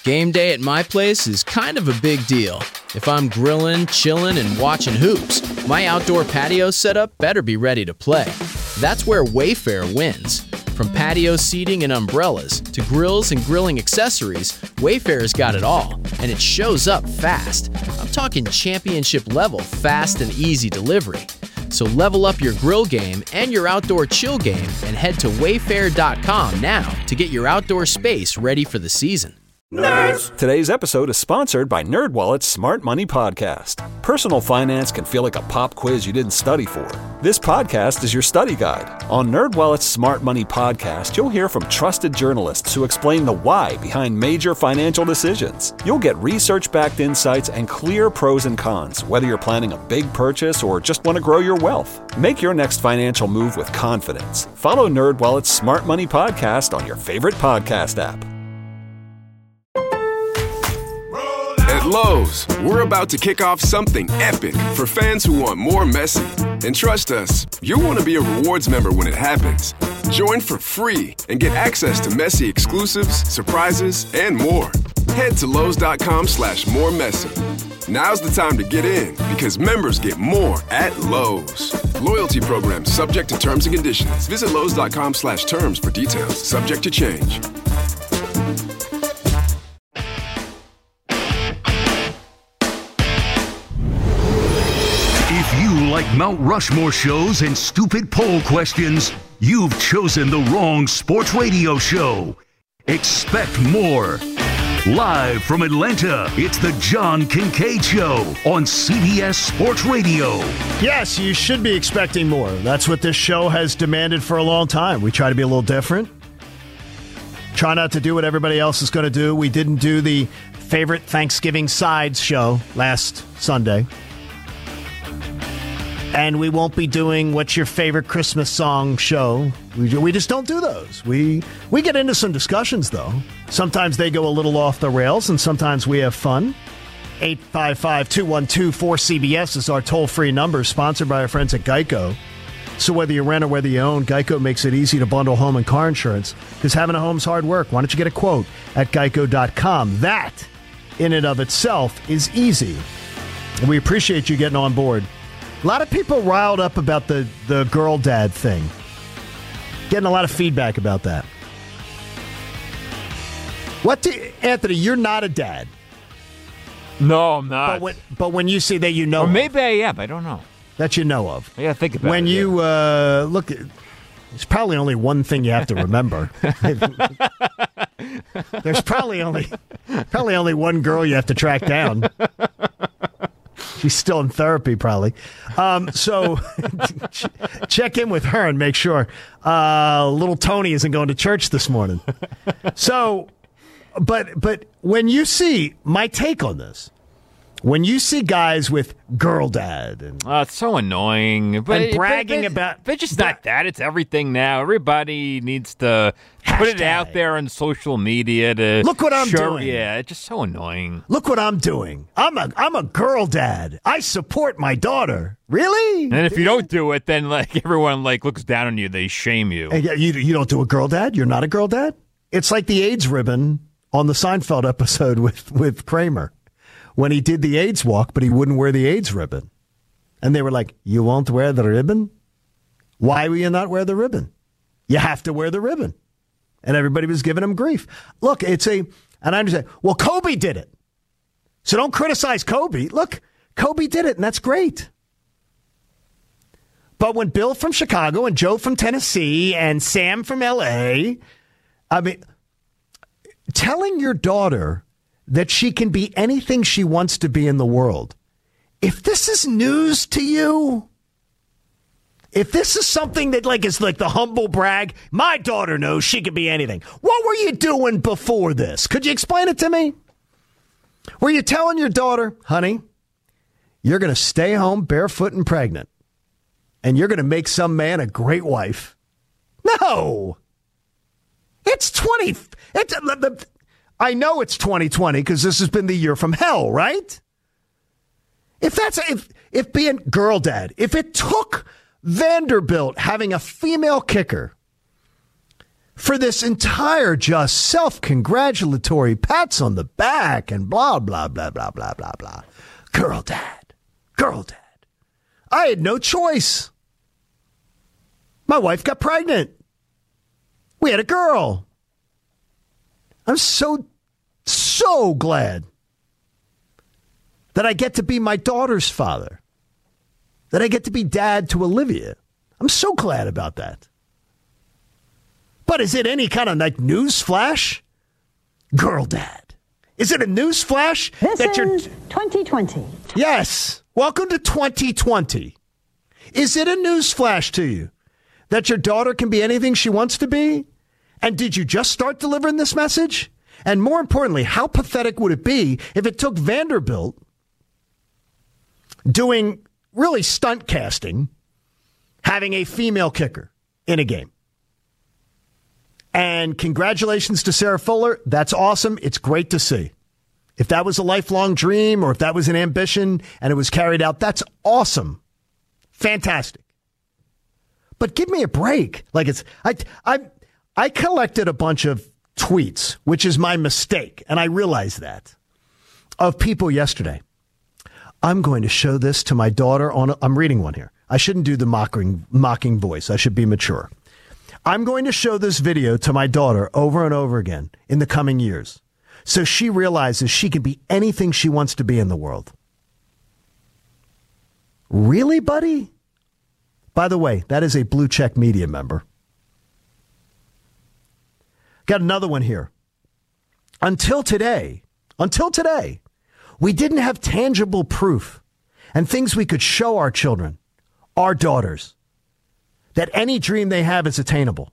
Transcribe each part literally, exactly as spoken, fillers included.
Game day at my place is kind of a big deal. If I'm grilling, chilling, and watching hoops, my outdoor patio setup better be ready to play. That's where Wayfair wins. From patio seating and umbrellas to grills and grilling accessories, Wayfair's got it all, and it shows up fast. I'm talking championship level fast and easy delivery. So level up your grill game and your outdoor chill game and head to wayfair dot com now to get your outdoor space ready for the season. Nerds! Today's episode is sponsored by NerdWallet's Smart Money Podcast. Personal finance can feel like a pop quiz you didn't study for. This podcast is your study guide. On NerdWallet's Smart Money Podcast, you'll hear from trusted journalists who explain the why behind major financial decisions. You'll get research-backed insights and clear pros and cons, whether you're planning a big purchase or just want to grow your wealth. Make your next financial move with confidence. Follow NerdWallet's Smart Money Podcast on your favorite podcast app. At Lowe's, we're about to kick off something epic for fans who want more Messi. And trust us, you'll want to be a rewards member when it happens. Join for free and get access to Messi exclusives, surprises, and more. Head to Lowe's.com slash more Messi. Now's the time to get in because members get more at Lowe's. Loyalty program subject to terms and conditions. Visit Lowe's.com slash terms for details. Subject to change. If you like Mount Rushmore shows and stupid poll questions, you've chosen the wrong sports radio show. Expect more. Live from Atlanta, it's the John Kincaid Show on C B S Sports Radio. Yes, you should be expecting more. That's what this show has demanded for a long time. We try to be a little different. Try not to do what everybody else is going to do. We didn't do the favorite Thanksgiving sides show last Sunday. And we won't be doing what's your favorite Christmas song show. We, we just don't do those. We we get into some discussions, though. Sometimes they go a little off the rails, and sometimes we have fun. eight five five, two one two, four C B S is our toll-free number, sponsored by our friends at Geico. So whether you rent or whether you own, Geico makes it easy to bundle home and car insurance, because having a home's hard work. Why don't you get a quote at geico dot com? That, in and of itself, is easy. And we appreciate you getting on board. A lot of people riled up about the, the girl dad thing. Getting a lot of feedback about that. What do you, Anthony, you're not a dad. No, I'm not. But when, but when you say that you know Or maybe of, I am. I don't know. that you know of. I got to think about when it. When you yeah. uh, look, there's probably only one thing you have to remember. There's probably only probably only one girl you have to track down. She's still in therapy, probably. Um, so check in with her and make sure uh, little Tony isn't going to church this morning. So, but but when you see my take on this, when you see guys with girl dad and oh, it's so annoying, but and bragging but, but, about, but just not that. It's everything now. Everybody needs to hashtag. Put it out there on social media to look what I'm show, doing. Yeah, it's just so annoying. Look what I'm doing. I'm a I'm a girl dad. I support my daughter. Really? And if you don't do it, then like everyone like looks down on you. They shame you. And you you don't do a girl dad. You're not a girl dad. It's like the AIDS ribbon on the Seinfeld episode with with Kramer. When he did the AIDS walk, but he wouldn't wear the AIDS ribbon. And they were like, you won't wear the ribbon? Why will you not wear the ribbon? You have to wear the ribbon. And everybody was giving him grief. Look, it's a, and I understand, well, Kobe did it. So don't criticize Kobe. Look, Kobe did it, and that's great. But when Bill from Chicago and Joe from Tennessee and Sam from L A, I mean, telling your daughter that she can be anything she wants to be in the world. If this is news to you, if this is something that like is like the humble brag, my daughter knows she can be anything. What were you doing before this? Could you explain it to me? Were you telling your daughter, honey, you're going to stay home barefoot and pregnant, and you're going to make some man a great wife? No. It's twenty. It's the. I know it's twenty twenty because this has been the year from hell, right? If that's if if being girl dad, if it took Vanderbilt having a female kicker for this entire just self-congratulatory pats on the back and blah, blah, blah, blah, blah, blah, blah. Girl dad. Girl dad. I had no choice. My wife got pregnant. We had a girl. I'm so, so glad that I get to be my daughter's father. That I get to be dad to Olivia. I'm so glad about that. But is it any kind of like news flash? Girl dad. Is it a news flash? This that is twenty twenty. Yes. Welcome to twenty twenty. Is it a news flash to you that your daughter can be anything she wants to be? And did you just start delivering this message? And more importantly, how pathetic would it be if it took Vanderbilt doing really stunt casting, having a female kicker in a game? And congratulations to Sarah Fuller. That's awesome. It's great to see. If that was a lifelong dream or if that was an ambition and it was carried out, that's awesome. Fantastic. But give me a break. Like it's I I I collected a bunch of tweets, which is my mistake, and I realize that, of people yesterday. I'm going to show this to my daughter on a, I'm reading one here. I shouldn't do the mocking mocking voice. I should be mature. I'm going to show this video to my daughter over and over again in the coming years so she realizes she can be anything she wants to be in the world. Really, buddy? By the way, that is a Blue Check Media member. Got another one here. Until today, until today, we didn't have tangible proof and things we could show our children, our daughters, that any dream they have is attainable.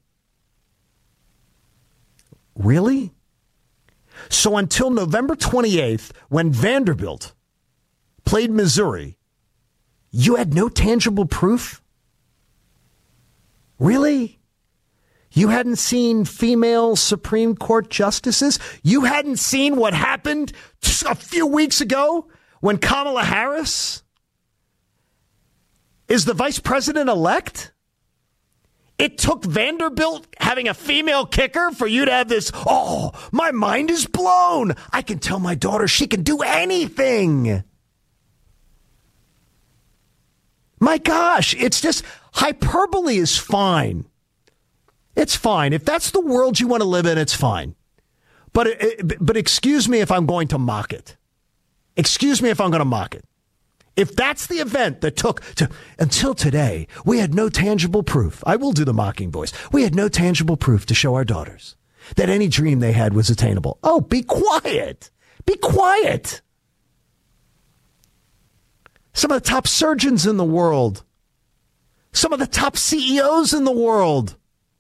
Really? So until November twenty-eighth, when Vanderbilt played Missouri, you had no tangible proof? Really? You hadn't seen female Supreme Court justices? You hadn't seen what happened a few weeks ago when Kamala Harris is the vice president-elect? It took Vanderbilt having a female kicker for you to have this, oh, my mind is blown. I can tell my daughter she can do anything. My gosh, it's just, hyperbole is fine. It's fine. If that's the world you want to live in, it's fine. But, but excuse me if I'm going to mock it. Excuse me if I'm going to mock it. If that's the event that took to, until today, we had no tangible proof. I will do the mocking voice. We had no tangible proof to show our daughters that any dream they had was attainable. Oh, be quiet. Be quiet. Some of the top surgeons in the world. Some of the top C E Os in the world.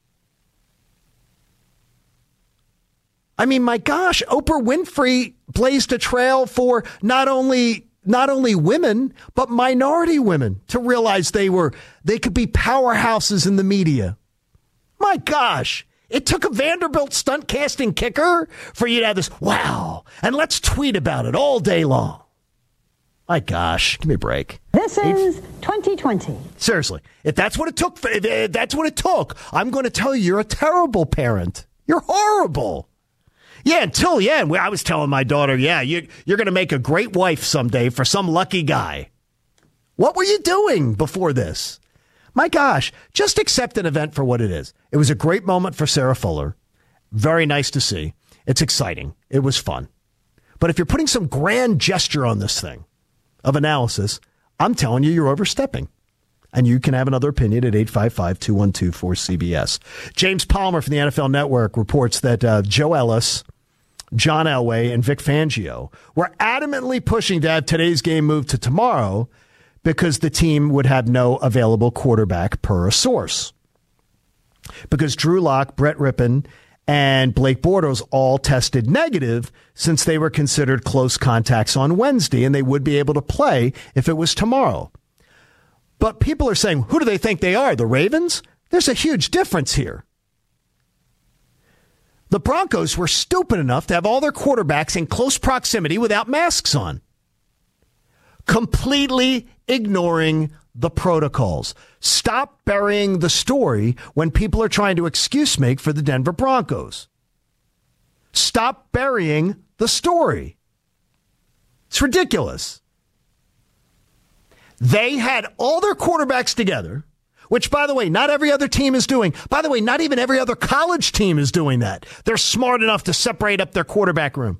I mean, my gosh, Oprah Winfrey blazed a trail for not only not only women, but minority women to realize they were they could be powerhouses in the media. My gosh, it took a Vanderbilt stunt casting kicker for you to have this, wow, and let's tweet about it all day long. My gosh, give me a break. This is twenty twenty. Seriously, if that's what it took, if that's what it took, I'm going to tell you you're a terrible parent. You're horrible. Yeah, until, yeah, I was telling my daughter, yeah, you, you're going to make a great wife someday for some lucky guy. What were you doing before this? My gosh, just accept an event for what it is. It was a great moment for Sarah Fuller. Very nice to see. It's exciting. It was fun. But if you're putting some grand gesture on this thing of analysis, I'm telling you, you're overstepping. And you can have another opinion at eight five five, two one two, four C B S. James Palmer from the N F L Network reports that uh, Joe Ellis, John Elway, and Vic Fangio were adamantly pushing to have today's game moved to tomorrow because the team would have no available quarterback per a source. Because Drew Lock, Brett Rippon, and Blake Bortles all tested negative since they were considered close contacts on Wednesday, and they would be able to play if it was tomorrow. But people are saying, who do they think they are? The Ravens? There's a huge difference here. The Broncos were stupid enough to have all their quarterbacks in close proximity without masks on, completely ignoring the protocols. Stop burying the story when people are trying to excuse make for the Denver Broncos. Stop burying the story. It's ridiculous. They had all their quarterbacks together, which, by the way, not every other team is doing. By the way, not even every other college team is doing that. They're smart enough to separate up their quarterback room.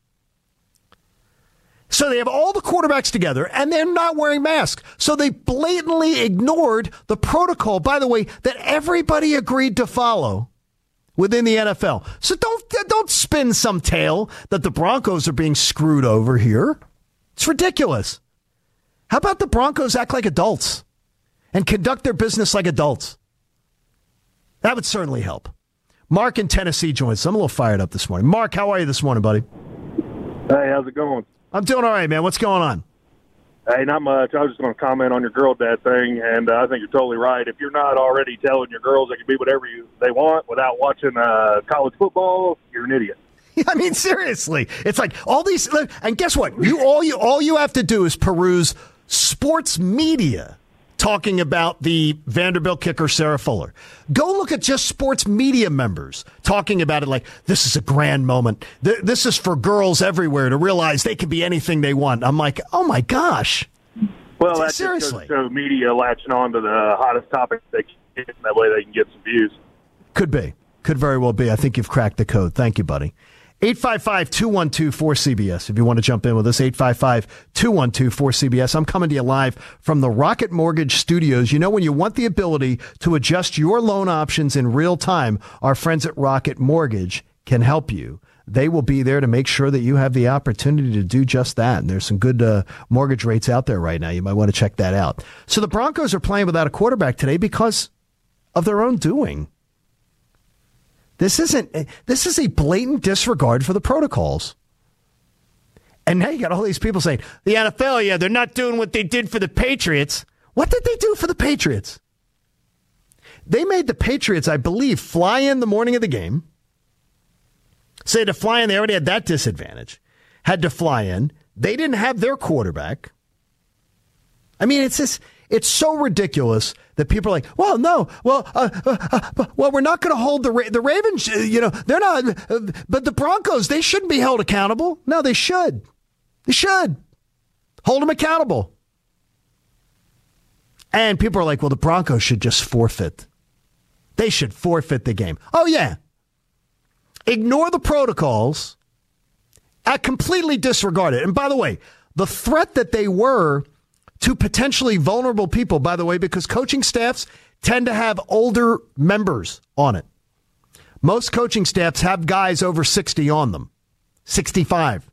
So they have all the quarterbacks together, and they're not wearing masks. So they blatantly ignored the protocol, by the way, that everybody agreed to follow within the N F L. So don't don't spin some tale that the Broncos are being screwed over here. It's ridiculous. How about the Broncos act like adults and conduct their business like adults? That would certainly help. Mark in Tennessee joins us. I'm a little fired up this morning. Mark, how are you this morning, buddy? Hey, how's it going? I'm doing all right, man. What's going on? Hey, not much. I was just going to comment on your girl dad thing, and uh, I think you're totally right. If you're not already telling your girls they can be whatever you, they want without watching uh, college football, you're an idiot. I mean, seriously, it's like all these. And guess what? You all you all you have to do is peruse sports media talking about the Vanderbilt kicker, Sarah Fuller. Go look at just sports media members talking about it like, this is a grand moment. This is for girls everywhere to realize they can be anything they want. I'm like, oh, my gosh. Well, that's seriously. just so media latching on to the hottest topic they can get, and that way they can get some views. Could be. Could very well be. I think you've cracked the code. Thank you, buddy. eight five five, two one two, four C B S if you want to jump in with us. eight five five, two one two, four C B S. I'm coming to you live from the Rocket Mortgage Studios. You know, when you want the ability to adjust your loan options in real time, our friends at Rocket Mortgage can help you. They will be there to make sure that you have the opportunity to do just that. And there's some good uh, mortgage rates out there right now. You might want to check that out. So the Broncos are playing without a quarterback today because of their own doing. This isn't. This is a blatant disregard for the protocols. And now you got all these people saying, the N F L, yeah, they're not doing what they did for the Patriots. What did they do for the Patriots? They made the Patriots, I believe, fly in the morning of the game. Say to fly in, they already had that disadvantage. Had to fly in. They didn't have their quarterback. I mean, it's just, it's so ridiculous that people are like, well, no, well, uh, uh, uh, well, we're not going to hold the Ra- the Ravens. Uh, you know, they're not, uh, but the Broncos, they shouldn't be held accountable. No, they should. They should hold them accountable. And people are like, well, the Broncos should just forfeit. They should forfeit the game. Oh yeah, ignore the protocols. I completely disregard it. And by the way, the threat that they were to potentially vulnerable people, by the way, because coaching staffs tend to have older members on it. Most coaching staffs have guys over sixty on them, sixty-five.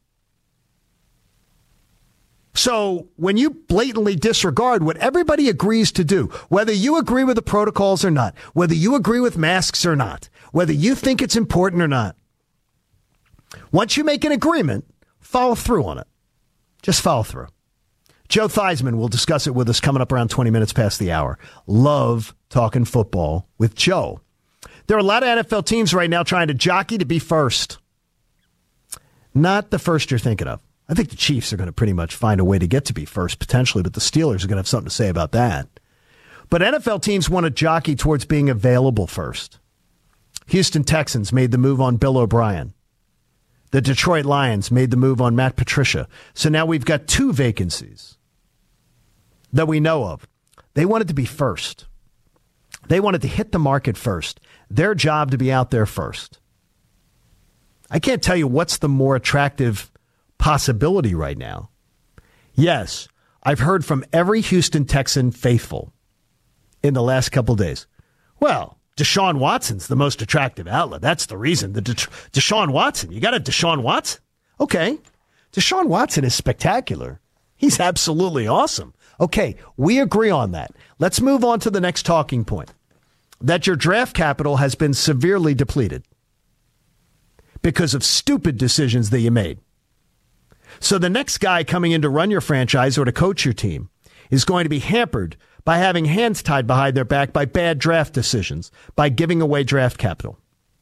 So when you blatantly disregard what everybody agrees to do, whether you agree with the protocols or not, whether you agree with masks or not, whether you think it's important or not, once you make an agreement, follow through on it. Just follow through. Joe Theismann will discuss it with us coming up around twenty minutes past the hour. Love talking football with Joe. There are a lot of N F L teams right now trying to jockey to be first. Not the first you're thinking of. I think the Chiefs are going to pretty much find a way to get to be first potentially, but the Steelers are going to have something to say about that. But N F L teams want to jockey towards being available first. Houston Texans made the move on Bill O'Brien. The Detroit Lions made the move on Matt Patricia. So now we've got two vacancies that we know of. They wanted to be first. They wanted to hit the market first. Their job to be out there first. I can't tell you what's the more attractive possibility right now. Yes, I've heard from every Houston Texan faithful in the last couple of days. Well, Deshaun Watson's the most attractive outlet. That's the reason. The De- Deshaun Watson. You got a Deshaun Watson? Okay. Deshaun Watson is spectacular. He's absolutely awesome. Okay, we agree on that. Let's move on to the next talking point. That your draft capital has been severely depleted because of stupid decisions that you made. So the next guy coming in to run your franchise or to coach your team is going to be hampered by having hands tied behind their back by bad draft decisions, by giving away draft capital.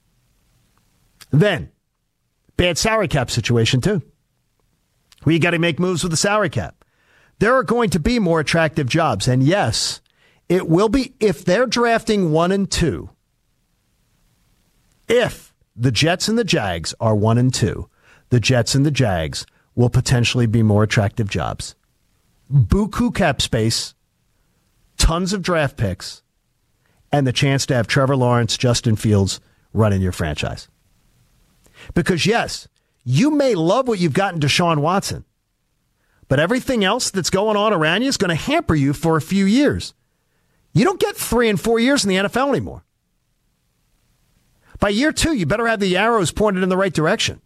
Then, bad salary cap situation too. We got to make moves with the salary cap. there are going to be more attractive jobs. And yes, it will be if they're drafting one and two. If the Jets and the Jags are one and two, the Jets and the Jags will potentially be more attractive jobs. Buku cap space, tons of draft picks, and the chance to have Trevor Lawrence, Justin Fields running your franchise. Because yes, you may love what you've got in Deshaun Watson, but everything else that's going on around you is going to hamper you for a few years. You don't get three and four years in the N F L anymore. By year two, you better have the arrows pointed in the right direction.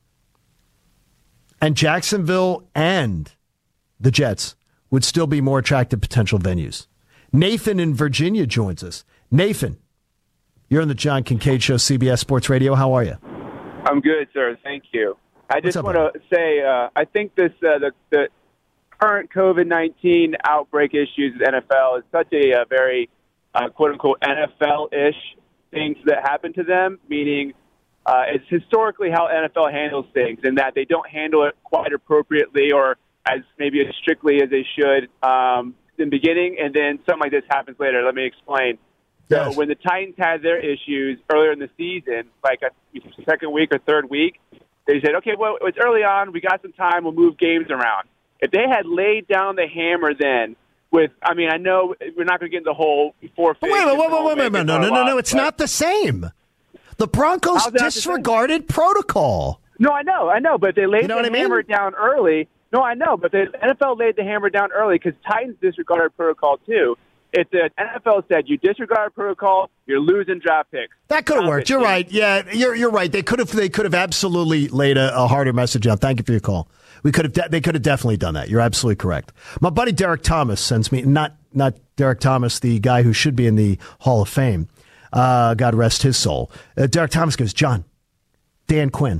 And Jacksonville and the Jets would still be more attractive potential venues. Nathan in Virginia joins us. Nathan, you're on the John Kincaid Show, C B S Sports Radio. How are you? I'm good, sir. Thank you. I just up, want to say uh, I think this uh, the, the current COVID nineteen outbreak issues at the N F L is such a, a very uh, quote-unquote N F L-ish things that happen to them, meaning uh, it's historically how N F L handles things, in that they don't handle it quite appropriately or as maybe as strictly as they should um, in the beginning, and then something like this happens later. Let me explain. Yes. So when the Titans had their issues earlier in the season, like a second week or third week, they said, okay, well, it's early on. We got some time. We'll move games around. If they had laid down the hammer then with, I mean, I know we're not going to get into the whole forfeit. Wait, wait, wait, wait, wait, wait, wait, no, no, no, no, it's not the same. The Broncos disregarded protocol. No, I know, I know, but they laid you know the what I mean? hammer down early. No, I know, but the N F L laid the hammer down early because Titans disregarded protocol too. If the N F L said you disregard protocol, you're losing draft picks. That could have worked. You're right. Yeah, you're you're right. They could have they could have absolutely laid a, a harder message out. Thank you for your call. We could have de- they could have definitely done that. You're absolutely correct. My buddy Derek Thomas sends me not not Derek Thomas, the guy who should be in the Hall of Fame. Uh, God rest his soul. Uh, Derek Thomas goes, John, Dan Quinn.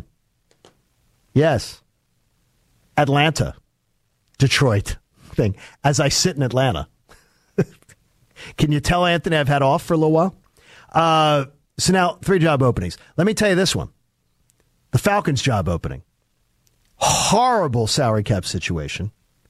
Yes. Atlanta, Detroit thing. As I sit in Atlanta. Can you tell, Anthony, I've had off for a little while? Uh, so now, three job openings. Let me tell you this one. The Falcons job opening. Horrible salary cap situation.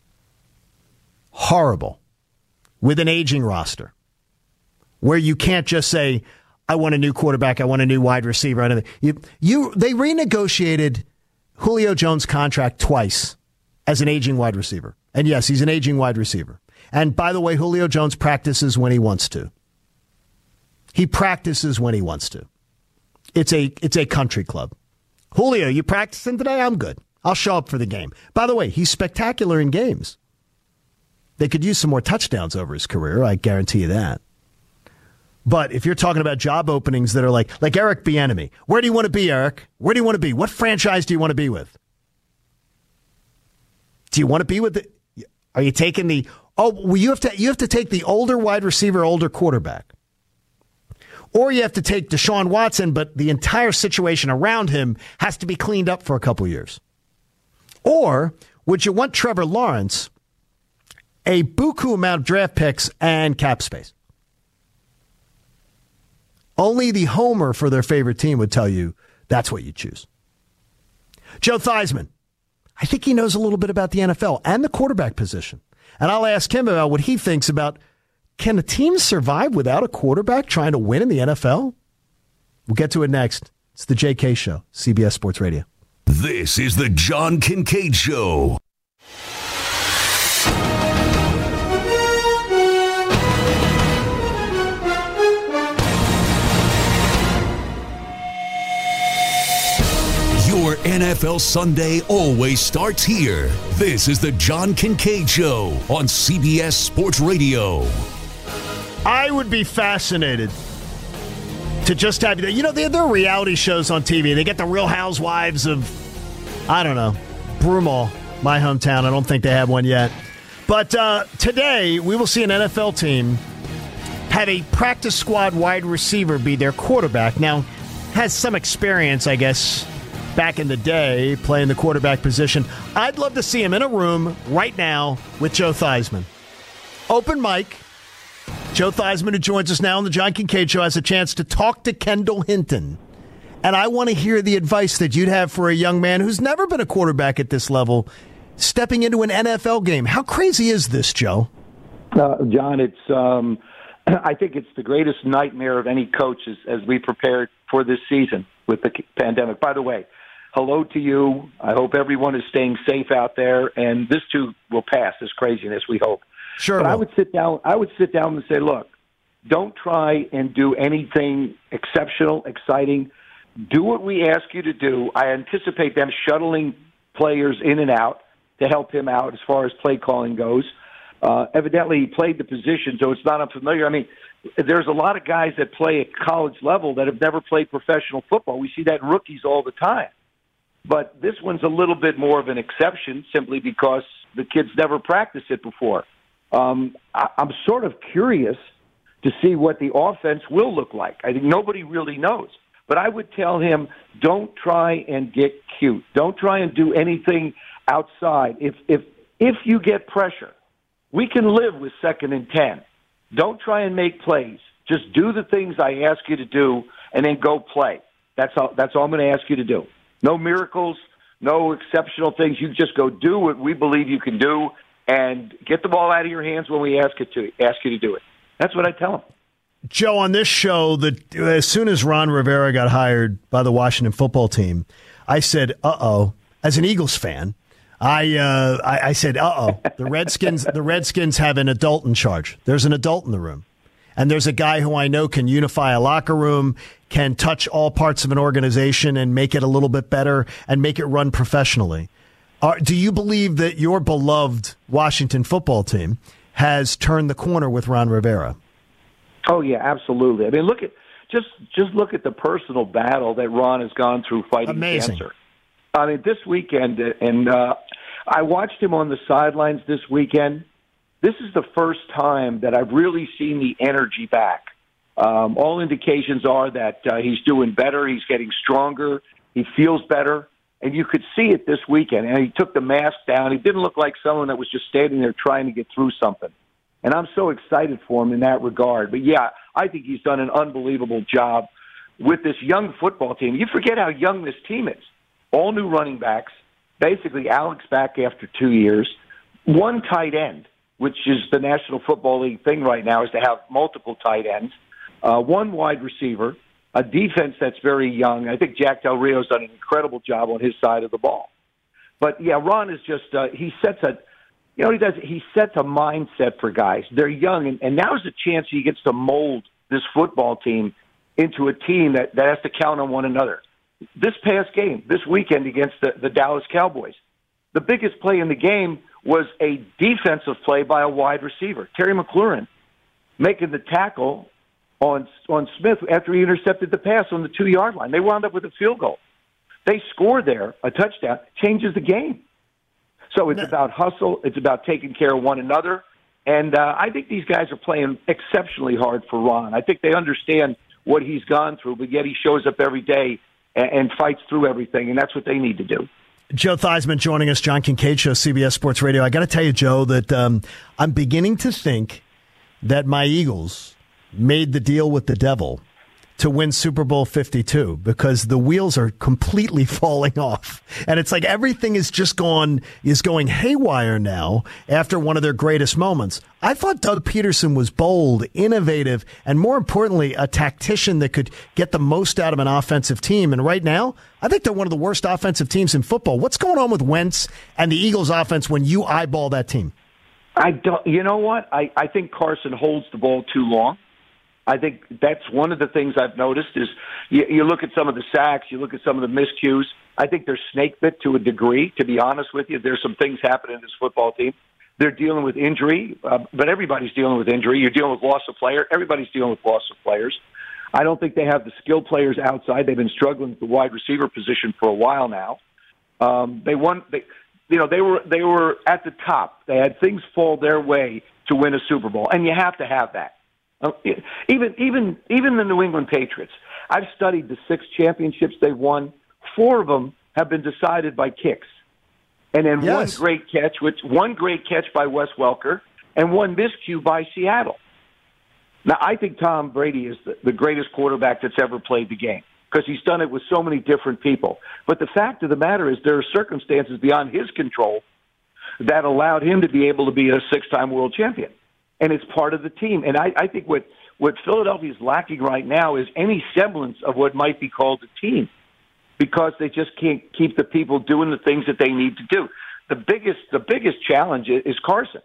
Horrible. With an aging roster. Where you can't just say, I want a new quarterback, I want a new wide receiver. You, you, they renegotiated Julio Jones' contract twice as an aging wide receiver. And yes, he's an aging wide receiver. And by the way, Julio Jones practices when he wants to. He practices when he wants to. It's a it's a country club. Julio, you practicing today? I'm good. I'll show up for the game. By the way, he's spectacular in games. They could use some more touchdowns over his career. I guarantee you that. But if you're talking about job openings that are like, like Eric Bieniemy, where do you want to be, Eric? Where do you want to be? What franchise do you want to be with? Do you want to be with the... Are you taking the... Oh, well, you have to you have to take the older wide receiver, older quarterback. Or you have to take Deshaun Watson, but the entire situation around him has to be cleaned up for a couple years. Or would you want Trevor Lawrence, a buku amount of draft picks and cap space? Only the homer for their favorite team would tell you that's what you choose. Joe Theismann, I think he knows a little bit about the N F L and the quarterback position. And I'll ask him about what he thinks about, can a team survive without a quarterback trying to win in the N F L? We'll get to it next. It's the J K Show, C B S Sports Radio. This is the John Kincaid Show. Your N F L Sunday always starts here. This is the John Kincaid Show on C B S Sports Radio. I would be fascinated to just have, you know, there are reality shows on T V. They get the Real Housewives of, I don't know, Broomall, my hometown. I don't think they have one yet. But uh, today, we will see an N F L team have a practice squad wide receiver be their quarterback. Now, has some experience, I guess, back in the day, playing the quarterback position. I'd love to see him in a room right now with Joe Theismann. Open mic. Joe Theismann, who joins us now on the John Kincaid Show, has a chance to talk to Kendall Hinton. And I want to hear the advice that you'd have for a young man who's never been a quarterback at this level stepping into an N F L game. How crazy is this, Joe? Uh, John, it's um, I think it's the greatest nightmare of any coach as, as we prepared for this season with the pandemic. By the way, hello to you. I hope everyone is staying safe out there, and this too will pass, this craziness, we hope. Sure. But I would sit down. I would sit down and say, look, don't try and do anything exceptional, exciting. Do what we ask you to do. I anticipate them shuttling players in and out to help him out as far as play calling goes. Uh, evidently, he played the position, so it's not unfamiliar. I mean, there's a lot of guys that play at college level that have never played professional football. We see that in rookies all the time. But this one's a little bit more of an exception simply because the kids never practiced it before. Um, I, I'm sort of curious to see what the offense will look like. I think nobody really knows. But I would tell him, don't try and get cute. Don't try and do anything outside. If if if you get pressure, we can live with second and ten. Don't try and make plays. Just do the things I ask you to do, and then go play. That's all. That's all I'm going to ask you to do. No miracles, no exceptional things. You just go do what we believe you can do, and get the ball out of your hands when we ask it to ask you to do it. That's what I tell them. Joe, on this show, that as soon as Ron Rivera got hired by the Washington football team, I said, "Uh-oh." As an Eagles fan, I uh, I, I said, "Uh-oh." The Redskins, the Redskins have an adult in charge. There's an adult in the room, and there's a guy who I know can unify a locker room, can touch all parts of an organization and make it a little bit better and make it run professionally. Are, do you believe that your beloved Washington football team has turned the corner with Ron Rivera? Oh yeah, absolutely. I mean, look at just just look at the personal battle that Ron has gone through fighting Amazing. cancer. I mean, this weekend, and uh, I watched him on the sidelines this weekend. This is the first time that I've really seen the energy back. Um, all indications are that uh, he's doing better. He's getting stronger. He feels better. And you could see it this weekend. And he took the mask down. He didn't look like someone that was just standing there trying to get through something. And I'm so excited for him in that regard. But, yeah, I think he's done an unbelievable job with this young football team. You forget how young this team is. All new running backs, basically Alex back after two years, one tight end, which is the National Football League thing right now, is to have multiple tight ends, uh, one wide receiver, a defense that's very young. I think Jack Del Rio's done an incredible job on his side of the ball. But, yeah, Ron is just uh, – he sets a – you know what he does? He sets a mindset for guys. They're young, and, and now's the chance he gets to mold this football team into a team that, that has to count on one another. This past game, this weekend against the, the Dallas Cowboys, the biggest play in the game was a defensive play by a wide receiver, Terry McLaurin, making the tackle on on Smith after he intercepted the pass on the two-yard line. They wound up with a field goal. They score there, a touchdown, changes the game. So it's about hustle. It's about taking care of one another. And uh, I think these guys are playing exceptionally hard for Ron. I think they understand what he's gone through, but yet he shows up every day and, and fights through everything, and that's what they need to do. Joe Theismann joining us, John Kincaid Show, C B S Sports Radio. I got to tell you, Joe, that um, I'm beginning to think that my Eagles made the deal with the devil to win Super Bowl fifty-two because the wheels are completely falling off. And it's like everything is just gone, is going haywire now after one of their greatest moments. I thought Doug Peterson was bold, innovative, and more importantly, a tactician that could get the most out of an offensive team. And right now, I think they're one of the worst offensive teams in football. What's going on with Wentz and the Eagles offense when you eyeball that team? I don't, you know what? I, I think Carson holds the ball too long. I think that's one of the things I've noticed is you, you look at some of the sacks, you look at some of the miscues. I think they're snake bit to a degree, to be honest with you. There's some things happening in this football team. They're dealing with injury, uh, but everybody's dealing with injury. You're dealing with loss of player. Everybody's dealing with loss of players. I don't think they have the skilled players outside. They've been struggling with the wide receiver position for a while now. Um, they won. They, you know, they were they were at the top. They had things fall their way to win a Super Bowl, and you have to have that. Uh, even even even the New England Patriots. I've studied the six championships they've won. Four of them have been decided by kicks, and then Yes. one great catch, which one great catch by Wes Welker, and one miscue by Seattle. Now, I think Tom Brady is the, the greatest quarterback that's ever played the game because he's done it with so many different people. But the fact of the matter is there are circumstances beyond his control that allowed him to be able to be a six-time world champion. And it's part of the team. And I, I think what, what Philadelphia is lacking right now is any semblance of what might be called a team, because they just can't keep the people doing the things that they need to do. The biggest, the biggest challenge is Carson.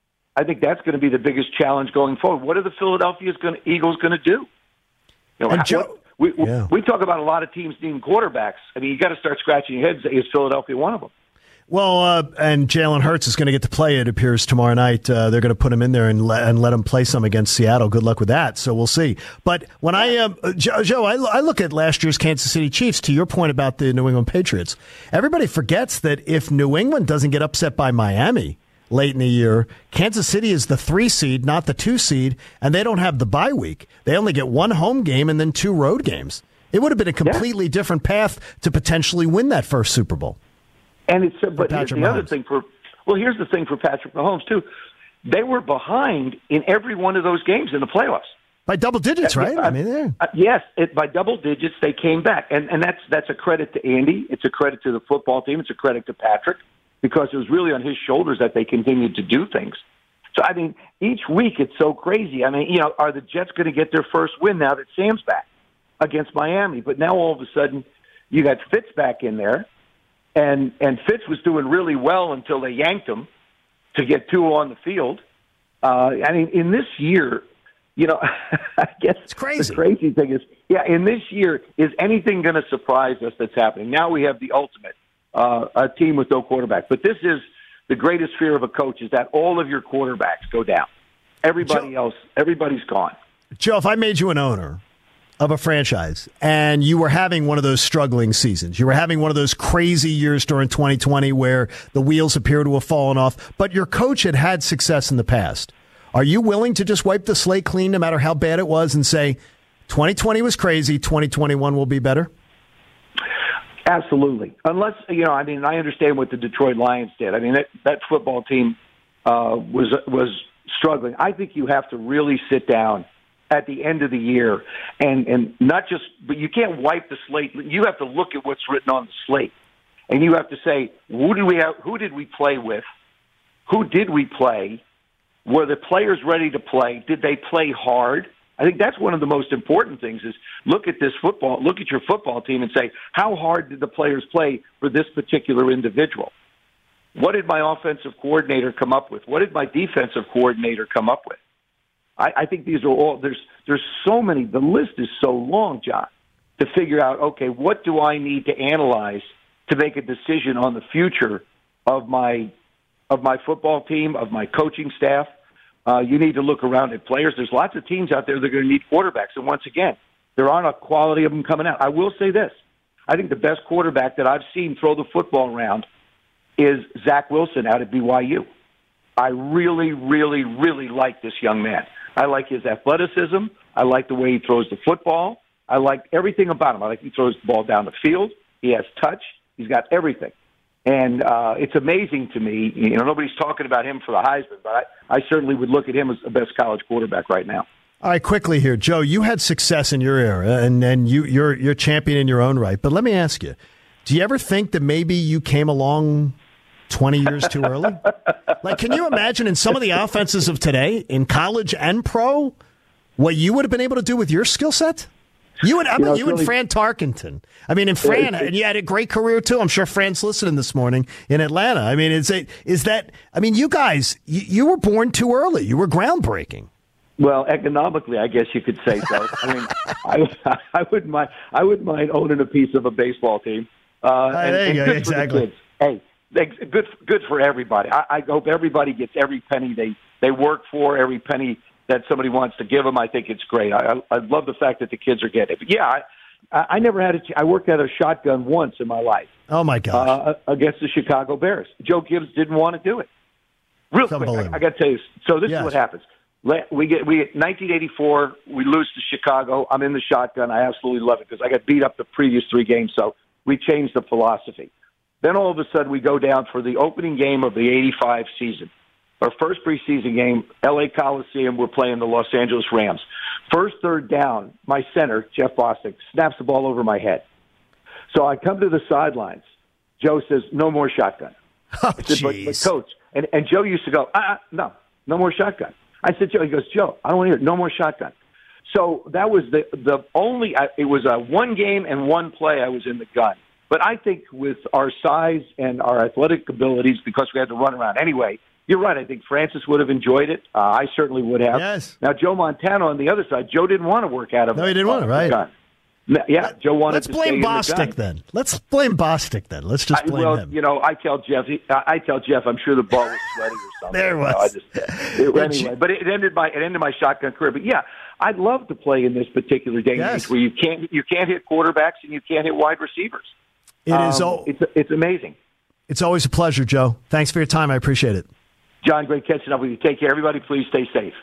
I think that's going to be the biggest challenge going forward. What are the Philadelphia going to, Eagles going to do? You know, and Joe, what, we, yeah. we talk about a lot of teams needing quarterbacks. I mean, you got to start scratching your head and say, is Philadelphia one of them? Well, uh, and Jalen Hurts is going to get to play, it appears, tomorrow night. Uh, they're going to put him in there and let, and let him play some against Seattle. Good luck with that. So we'll see. But when I, um, Joe, Joe I, I look at last year's Kansas City Chiefs, to your point about the New England Patriots, everybody forgets that if New England doesn't get upset by Miami late in the year, Kansas City is the three seed, not the two seed, and they don't have the bye week. They only get one home game and then two road games. It would have been a completely yeah. different path to potentially win that first Super Bowl. And it's, but here's the Mahomes. other thing for, well, here's the thing for Patrick Mahomes, too. They were behind in every one of those games in the playoffs. By double digits, right? I mean, yeah. Uh, yes, it, by double digits, they came back. And, and that's, that's a credit to Andy. It's a credit to the football team. It's a credit to Patrick, because it was really on his shoulders that they continued to do things. So, I mean, each week it's so crazy. I mean, you know, are the Jets going to get their first win now that Sam's back against Miami? But now all of a sudden you got Fitz back in there. And and Fitz was doing really well until they yanked him to get two on the field. Uh, I mean, in this year, you know, I guess it's crazy. The crazy thing is, yeah, in this year, is anything going to surprise us that's happening? Now we have the ultimate, uh, a team with no quarterback. But this is the greatest fear of a coach, is that all of your quarterbacks go down. Everybody Joe, else, everybody's gone. Joe, if I made you an owner of a franchise and you were having one of those struggling seasons, you were having one of those crazy years during twenty twenty where the wheels appear to have fallen off, but your coach had had success in the past, are you willing to just wipe the slate clean no matter how bad it was and say twenty twenty was crazy, twenty twenty-one will be better? Absolutely. Unless, you know, I mean, I understand what the Detroit Lions did. I mean, that, that football team uh, was was struggling. I think you have to really sit down at the end of the year, and, and not just, but you can't wipe the slate. You have to look at what's written on the slate, and you have to say, who did we have, who did we play with? Who did we play? Were the players ready to play? Did they play hard? I think that's one of the most important things, is look at this football, look at your football team and say, how hard did the players play for this particular individual? What did my offensive coordinator come up with? What did my defensive coordinator come up with? I, I think these are all, there's there's so many, the list is so long, John, to figure out, okay, what do I need to analyze to make a decision on the future of my of my football team, of my coaching staff? Uh, you need to look around at players. There's lots of teams out there that are going to need quarterbacks. And once again, there aren't a quality of them coming out. I will say this. I think the best quarterback that I've seen throw the football around is Zach Wilson out at B Y U. I really, really, really like this young man. I like his athleticism. I like the way he throws the football. I like everything about him. I like he throws the ball down the field. He has touch. He's got everything. And uh, it's amazing to me. You know, nobody's talking about him for the Heisman, but I, I certainly would look at him as the best college quarterback right now. All right, quickly here, Joe. You had success in your era, and and you you're you're champion in your own right. But let me ask you: do you ever think that maybe you came along twenty years too early? Like, can you imagine in some of the offenses of today, in college and pro, what you would have been able to do with your skill set? You and I mean, you, know, you really, and Fran Tarkenton. I mean, and Fran, and you had a great career too. I'm sure Fran's listening this morning in Atlanta. I mean, is it is that? I mean, you guys, you, you were born too early. You were groundbreaking. Well, economically, I guess you could say so. I mean, I, I wouldn't mind. I wouldn't mind owning a piece of a baseball team. Uh, uh, and, there you and go. Exactly. Hey. Good, good for everybody. I, I hope everybody gets every penny they, they work for, every penny that somebody wants to give them. I think it's great. I, I love the fact that the kids are getting it. But yeah, I, I never had a. I worked at a shotgun once in my life. Oh my gosh! Uh, against the Chicago Bears, Joe Gibbs didn't want to do it. Real quick, I, I got to tell you. So this yes. is what happens. We get we get nineteen eighty-four. We lose to Chicago. I'm in the shotgun. I absolutely love it because I got beat up the previous three games. So we changed the philosophy. Then all of a sudden we go down for the opening game of the eighty-five season. Our first preseason game, L A Coliseum, we're playing the Los Angeles Rams. First third down, my center, Jeff Bostic, snaps the ball over my head. So I come to the sidelines. Joe says, no more shotgun. Oh, I said, but, but coach, And, and Joe used to go, uh, no, no more shotgun. I said, Joe, he goes, Joe, I don't want to hear it. No more shotgun. So that was the, the only, it was a one game and one play I was in the gun. But I think with our size and our athletic abilities, because we had to run around anyway, you're right. I think Francis would have enjoyed it. Uh, I certainly would have. Yes. Now, Joe Montana on the other side, Joe didn't want to work out of No, he didn't want to, right? Gun. Yeah, Joe wanted Let's to blame stay in the Bostic gun. then. Let's blame Bostic then. Let's just blame I, well, him. you know, I tell Jeff, he, I, I tell Jeff, I'm sure the ball was sweaty or something. There it was. You know, I just, it, anyway, but it ended my it ended my shotgun career. But yeah, I'd love to play in this particular day and Yes. age where you can't you can't hit quarterbacks and you can't hit wide receivers. It um, is. Oh, it's it's amazing. it's always a pleasure, Joe. Thanks for your time. I appreciate it. John, great catching up with you. Take care, everybody. Please stay safe.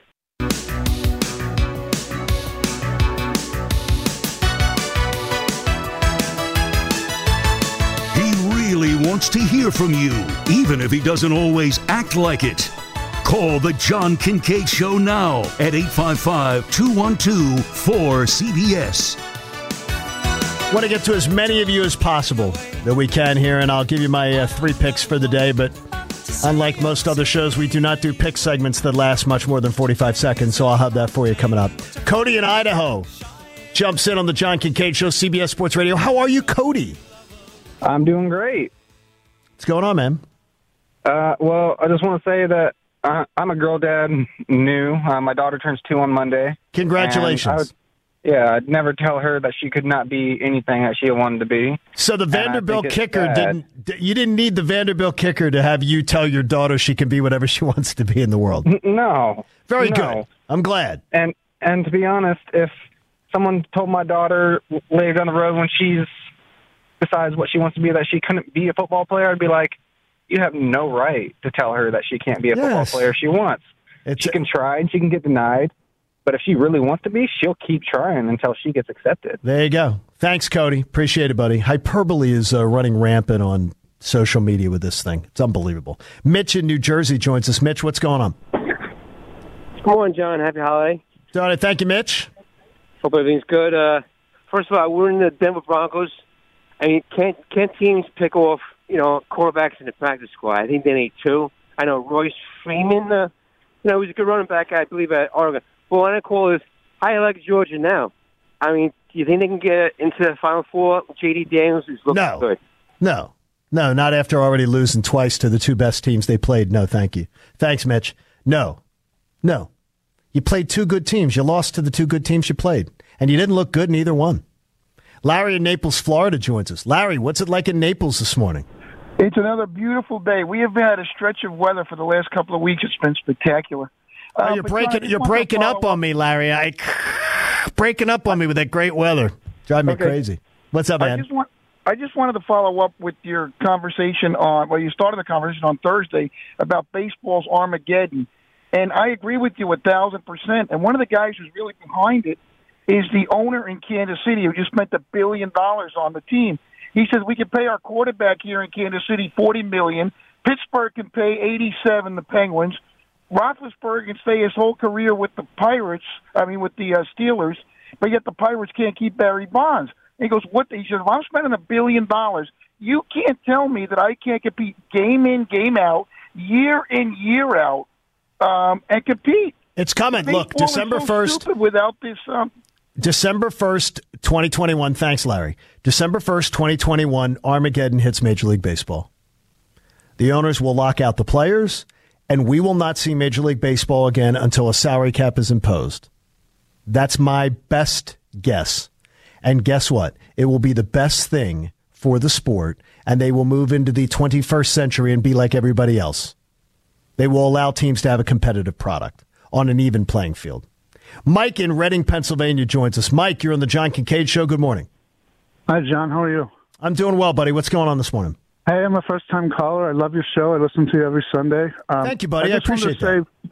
He really wants to hear from you, even if he doesn't always act like it. Call the John Kincaid Show now at eight five five, two one two, four C B S. Want to get to as many of you as possible that we can here, and I'll give you my uh, three picks for the day. But unlike most other shows, we do not do pick segments that last much more than forty-five seconds, so I'll have that for you coming up. Cody in Idaho jumps in on the John Kincaid Show, C B S Sports Radio. How are you, Cody? I'm doing great. What's going on, man? Uh, well, I just want to say that uh, I'm a girl dad new. Uh, my daughter turns two on Monday. Congratulations. And I would, yeah, I'd never tell her that she could not be anything that she wanted to be. So the And I Vanderbilt think it's kicker sad. didn't. d- You didn't need the Vanderbilt kicker to have you tell your daughter she can be whatever she wants to be in the world. N- No. Very no. good. I'm glad. And and to be honest, if someone told my daughter later down the road when she's decides what she wants to be that she couldn't be a football player, I'd be like, you have no right to tell her that she can't be a football Yes. player if she wants. It's, She can try and she can get denied, but if she really wants to be, she'll keep trying until she gets accepted. There you go. Thanks, Cody. Appreciate it, buddy. Hyperbole is uh, running rampant on social media with this thing. It's unbelievable. Mitch in New Jersey joins us. Mitch, what's going on? Good morning, John. Happy holiday. All right, thank you, Mitch. Hope everything's good. Uh, first of all, we're in the Denver Broncos. I mean, can't can't teams pick off, you know, quarterbacks in the practice squad? I think they need two. I know Royce Freeman, uh, you know, he's a good running back, I believe, at Oregon. But what I call is, how you like Georgia now? I mean, do you think they can get into the Final Four? J D Daniels is looking No. good. No. No, not after already losing twice to the two best teams they played. No, thank you. Thanks, Mitch. No. No. You played two good teams. You lost to the two good teams you played. And you didn't look good in either one. Larry in Naples, Florida joins us. Larry, what's it like in Naples this morning? It's another beautiful day. We have had a stretch of weather for the last couple of weeks. It's been spectacular. Oh, Uh, you're but breaking John, I just you're wanted to breaking up follow on me, Larry. I breaking up on me with that great weather. Drive me Okay. crazy. What's up, I man? just want I just wanted to follow up with your conversation on well, you started the conversation on Thursday about baseball's Armageddon, and I agree with you a thousand percent. And one of the guys who's really behind it is the owner in Kansas City who just spent a billion dollars on the team. He says we can pay our quarterback here in Kansas City forty million. Pittsburgh can pay eighty-seven. The Penguins. Roethlisberger can stay his whole career with the Pirates. I mean, with the uh, Steelers, but yet the Pirates can't keep Barry Bonds. And he goes, "What?" He says, "If I'm spending a billion dollars, you can't tell me that I can't compete game in, game out, year in, year out, um, and compete." It's coming. Look, Baseball is December so first. stupid without this. Um, December first, twenty twenty-one. Thanks, Larry. December first, twenty twenty-one, Armageddon hits Major League Baseball. The owners will lock out the players, and we will not see Major League Baseball again until a salary cap is imposed. That's my best guess. And guess what? It will be the best thing for the sport, and they will move into the twenty-first century and be like everybody else. They will allow teams to have a competitive product on an even playing field. Mike in Reading, Pennsylvania joins us. Mike, you're on the John Kincaid Show. Good morning. Hi, John. How are you? I'm doing well, buddy. What's going on this morning? Hey, I'm a first-time caller. I love your show. I listen to you every Sunday. Um, Thank you, buddy. I, just wanted appreciate to say,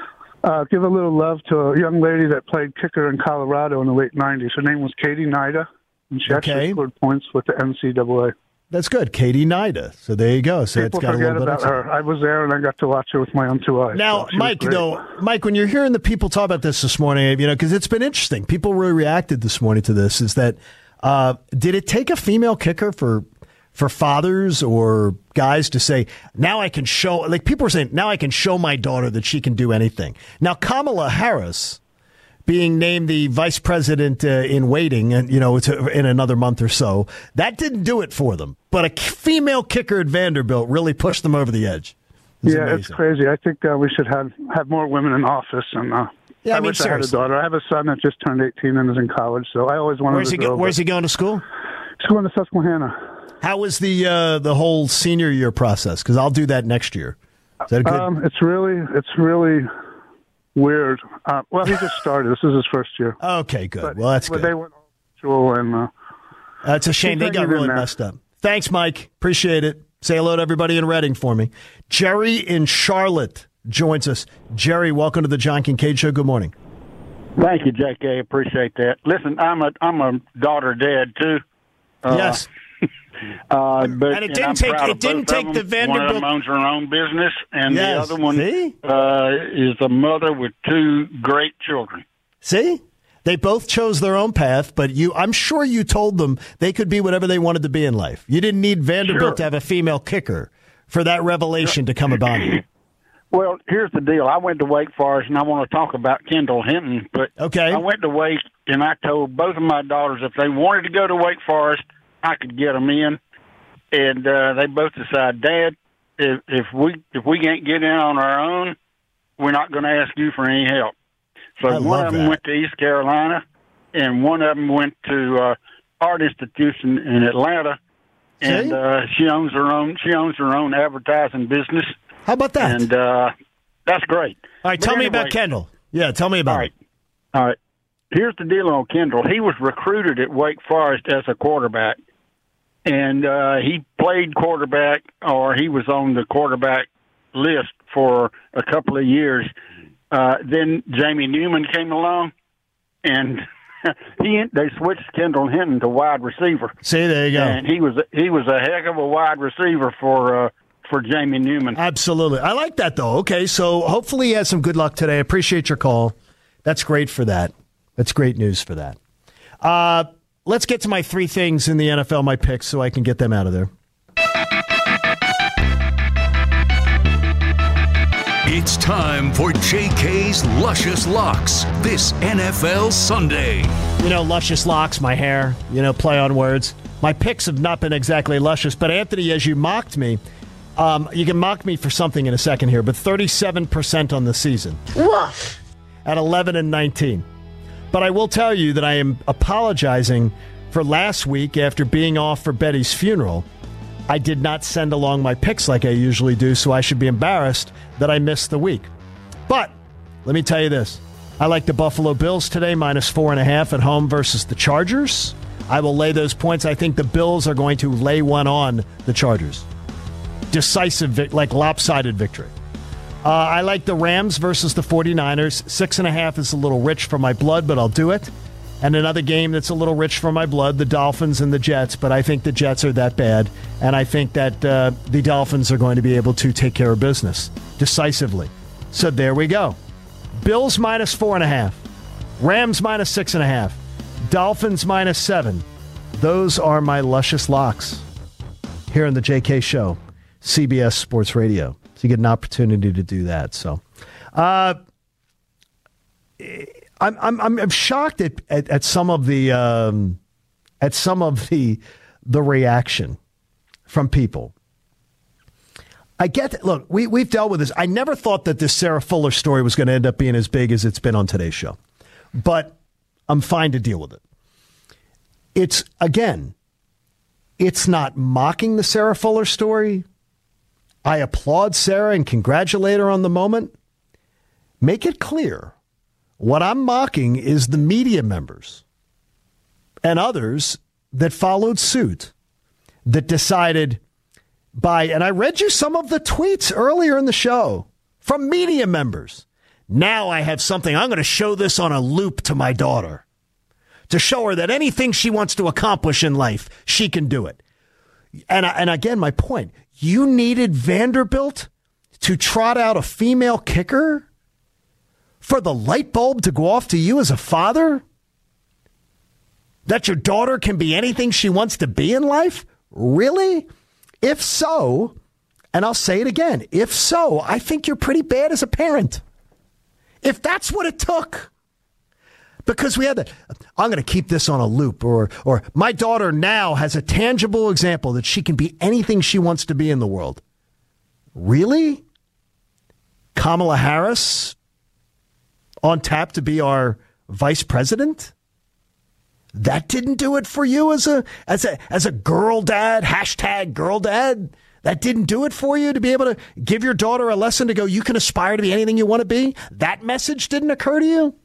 uh, give a little love to a young lady that played kicker in Colorado in the late nineties. Her name was Katie Nida, and she Okay. actually scored points with the N C double A. That's good. Katie Nida. So there you go. So People it's got a forget little bit about of her. I was there, and I got to watch her with my own two eyes. Now, so she was Mike, great. though, Mike, when you're hearing the people talk about this this morning, you know, because it's been interesting. People really reacted this morning to this. Is that uh, did it take a female kicker for for fathers or guys to say, now I can show, like people are saying, now I can show my daughter that she can do anything. Now, Kamala Harris being named the vice president uh, in waiting, and you know, it's a, in another month or so, that didn't do it for them. But a female kicker at Vanderbilt really pushed them over the edge. It's yeah, amazing. It's crazy. I think uh, we should have, have more women in office. And uh, yeah, I, I mean, wish I had a seriously. daughter. I have a son that just turned eighteen and is in college, so I always wanted Where's to he go, go. Where's he going to school? He's going to Susquehanna. How was the uh, the whole senior year process? Because I'll do that next year. Is that a good? Um, it's really, it's really weird. Uh, well, he just started. This is his first year. Okay, good. But, well, that's but good. They went virtual and uh, uh, it's a shame they got really there. messed up. Thanks, Mike. Appreciate it. Say hello to everybody in Reading for me. Jerry in Charlotte joins us. Jerry, welcome to the John Kincaid Show. Good morning. Thank you, J K. Appreciate that. Listen, I'm a I'm a daughter dad too. Uh, yes. Uh, but, And it and didn't I'm take- proud it of didn't both take of the them. One of them Vanderbilt- owns her own business, and Yes. the other one See? uh, is a mother with two great children. See? They both chose their own path, but you I'm sure you told them they could be whatever they wanted to be in life. You didn't need Vanderbilt Sure. to have a female kicker for that revelation to come about you. Well, here's the deal. I went to Wake Forest, and I want to talk about Kendall Hinton. But okay. I went to Wake, and I told both of my daughters if they wanted to go to Wake Forest, I could get them in. And uh, they both decided, Dad, if, if we if we can't get in on our own, we're not going to ask you for any help. So I one love of them that. went to East Carolina, and one of them went to uh, Art Institution in Atlanta. And See? uh, she owns her own. She owns her own advertising business. How about that? And uh, that's great. All right, But tell me anyway- about Kendall. Yeah, tell me about All right. All right. Here's the deal on Kendall. He was recruited at Wake Forest as a quarterback, and uh, he played quarterback, or he was on the quarterback list for a couple of years. Uh, then Jamie Newman came along, and he they switched Kendall Hinton to wide receiver. See, there you go. And he was he was a heck of a wide receiver for uh, for Jamie Newman. Absolutely. I like that, though. Okay, so hopefully he has some good luck today. I appreciate your call. That's great for that. That's great news for that. Uh, let's get to my three things in the N F L, my picks, so I can get them out of there. It's time for J K's Luscious Locks this N F L Sunday. You know, luscious locks, my hair, you know, play on words. My picks have not been exactly luscious, but Anthony, as you mocked me, um, you can mock me for something in a second here, but thirty-seven percent on the season. Woof! At eleven and nineteen. But I will tell you that I am apologizing for last week after being off for Betty's funeral. I did not send along my picks like I usually do, so I should be embarrassed that I missed the week. But let me tell you this. I like the Buffalo Bills today, minus four and a half at home versus the Chargers. I will lay those points. I think the Bills are going to lay one on the Chargers. Decisive, vic- like lopsided victory. Uh, I like the Rams versus the 49ers. Six and a half is a little rich for my blood, but I'll do it. And another game that's a little rich for my blood, the Dolphins and the Jets, but I think the Jets are that bad, and I think that uh, the Dolphins are going to be able to take care of business decisively. So there we go. Bills minus four and a half. Rams minus six and a half. Dolphins minus seven. Those are my luscious locks here on the J K Show, C B S Sports Radio. So you get an opportunity to do that. So, uh, I'm I'm I'm shocked at, at, at some of the um, at some of the the reaction from people. I get that. Look, we we've dealt with this. I never thought that this Sarah Fuller story was going to end up being as big as it's been on today's show, but I'm fine to deal with it. It's again, it's not mocking the Sarah Fuller story. I applaud Sarah and congratulate her on the moment. Make it clear. What I'm mocking is the media members and others that followed suit that decided by, and I read you some of the tweets earlier in the show from media members. Now I have something. I'm going to show this on a loop to my daughter to show her that anything she wants to accomplish in life, she can do it. And, and again, my point, you needed Vanderbilt to trot out a female kicker for the light bulb to go off to you as a father? That your daughter can be anything she wants to be in life? Really? If so, and I'll say it again, if so, I think you're pretty bad as a parent. If that's what it took. Because we had that, I'm going to keep this on a loop, or or my daughter now has a tangible example that she can be anything she wants to be in the world. Really? Kamala Harris on tap to be our vice president? That didn't do it for you as a as a as a girl dad, hashtag girl dad? That didn't do it for you to be able to give your daughter a lesson to go, you can aspire to be anything you want to be? That message didn't occur to you?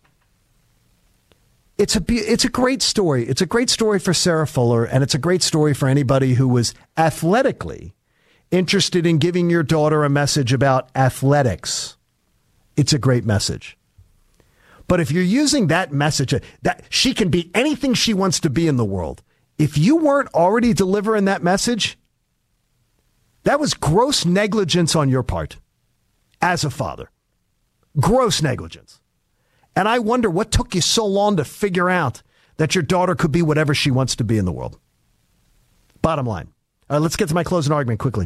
It's a, it's a great story. It's a great story for Sarah Fuller, and it's a great story for anybody who was athletically interested in giving your daughter a message about athletics. It's a great message. But if you're using that message, that she can be anything she wants to be in the world, if you weren't already delivering that message, that was gross negligence on your part as a father. Gross negligence. And I wonder what took you so long to figure out that your daughter could be whatever she wants to be in the world. Bottom line. All right, let's get to my closing argument quickly.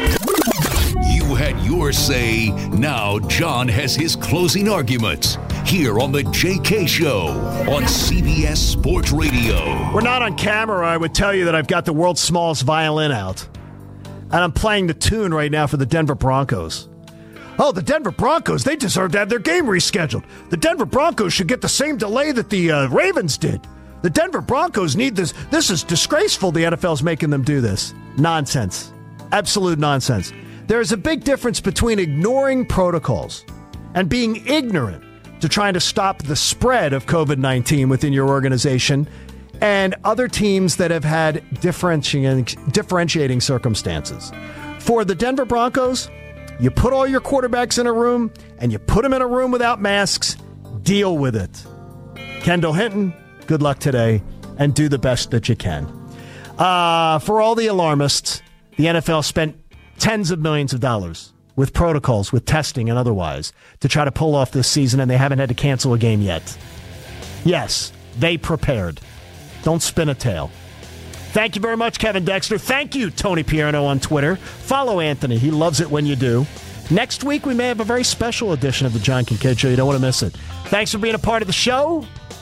You had your say. Now John has his closing arguments here on the J K Show on C B S Sports Radio. We're not on camera. I would tell you that I've got the world's smallest violin out. And I'm playing the tune right now for the Denver Broncos. Oh, the Denver Broncos, they deserve to have their game rescheduled. The Denver Broncos should get the same delay that the uh, Ravens did. The Denver Broncos need this. This is disgraceful the N F L's making them do this. Nonsense. Absolute nonsense. There is a big difference between ignoring protocols and being ignorant to trying to stop the spread of covid nineteen within your organization and other teams that have had differentiating, differentiating circumstances. For the Denver Broncos, you put all your quarterbacks in a room, and you put them in a room without masks. Deal with it. Kendall Hinton, good luck today, and do the best that you can. Uh, for all the alarmists, the N F L spent tens of millions of dollars with protocols, with testing and otherwise, to try to pull off this season, and they haven't had to cancel a game yet. Yes, they prepared. Don't spin a tale. Thank you very much, Kevin Dexter. Thank you, Tony Pierno on Twitter. Follow Anthony. He loves it when you do. Next week, we may have a very special edition of the John Kincaid Show. You don't want to miss it. Thanks for being a part of the show.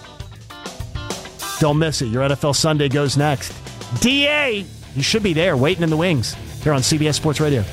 Don't miss it. Your N F L Sunday goes next. D A, you should be there, waiting in the wings, here on C B S Sports Radio.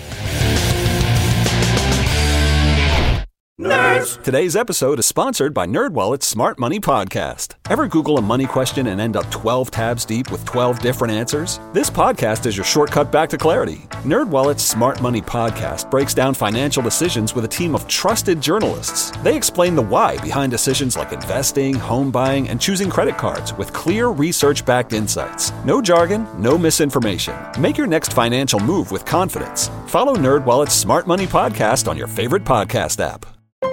Nerds! Today's episode is sponsored by NerdWallet's Smart Money Podcast. Ever Google a money question and end up twelve tabs deep with twelve different answers? This podcast is your shortcut back to clarity. NerdWallet's Smart Money Podcast breaks down financial decisions with a team of trusted journalists. They explain the why behind decisions like investing, home buying, and choosing credit cards with clear research-backed insights. No jargon, no misinformation. Make your next financial move with confidence. Follow NerdWallet's Smart Money Podcast on your favorite podcast app.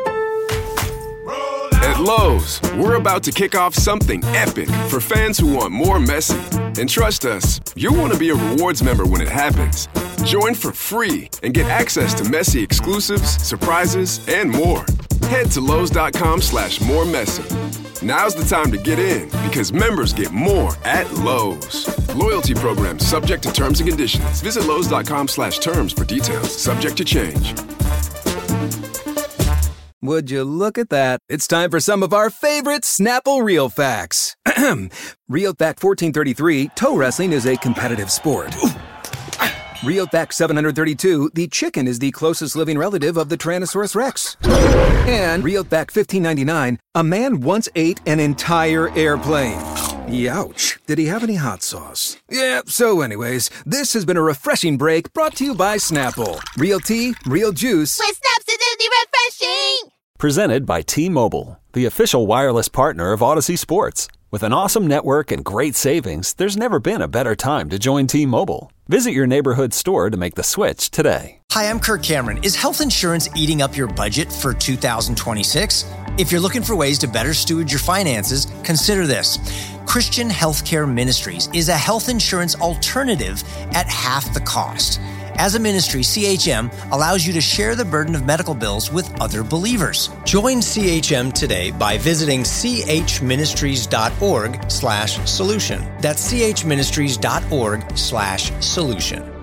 At Lowe's, we're about to kick off something epic for fans who want more Messi. And trust us, you'll want to be a rewards member when it happens. Join for free and get access to Messi exclusives, surprises, and more. Head to Lowe's.com slash more Messi. Now's the time to get in because members get more at Lowe's. Loyalty program subject to terms and conditions. Visit Lowe's.com slash terms for details. Subject to change. Would you look at that? It's time for some of our favorite Snapple Real Facts. Real Fact fourteen thirty-three, toe wrestling is a competitive sport. Real Fact seven hundred thirty-two, the chicken is the closest living relative of the Tyrannosaurus Rex. And Real Fact fifteen ninety-nine, a man once ate an entire airplane. Youch. Did he have any hot sauce? Yeah, so anyways, this has been a refreshing break brought to you by Snapple. Real tea, real juice. With Snapsidity refreshing! Presented by T-Mobile, the official wireless partner of Odyssey Sports. With an awesome network and great savings, there's never been a better time to join T-Mobile. Visit your neighborhood store to make the switch today. Hi, I'm Kirk Cameron. Is health insurance eating up your budget for two thousand twenty-six? If you're looking for ways to better steward your finances, consider this. Christian Healthcare Ministries is a health insurance alternative at half the cost. As a ministry, C H M allows you to share the burden of medical bills with other believers. Join C H M today by visiting chministries.org slash solution. That's chministries.org slash solution.